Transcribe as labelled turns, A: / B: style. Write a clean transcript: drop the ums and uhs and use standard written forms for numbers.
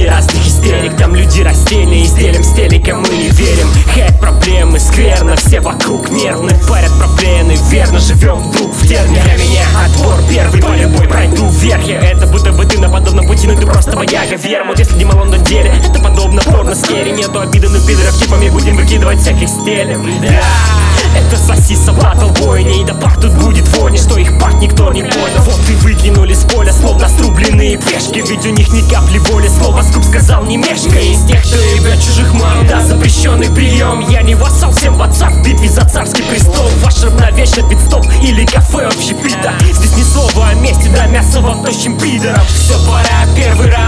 A: среди разных истерик. Там люди растения, изделием с телека мы не верим. Хэт, проблемы, скверно, все вокруг нервны. Парят проблемы, верно, живем вдруг в терне. Для меня отбор первый, по любой пройду вверх. Это будто бы ты на подобном пути, но ты просто вояга. Вермут, если не малон на деле, это подобно порно скере. Нету обиды, но пидоров типами будем выкидывать всяких стелем. Да, это сосиса батл бойня, и допах тут будет вони, что их пах никто не понял. Вот и выкинули с поля, словно срубленные пешки. Ведь у них ни капли воли, слово скуп сказал не мешкай. Из тех, кто ебет чужих мам, да, запрещенный прием. Я не вассал, всем в отца в битве за царский престол. Ваш равновечно пидстоп или кафе общепита. Здесь ни слова о месте, да мясо вам тощим пидором. Все, пора первый раз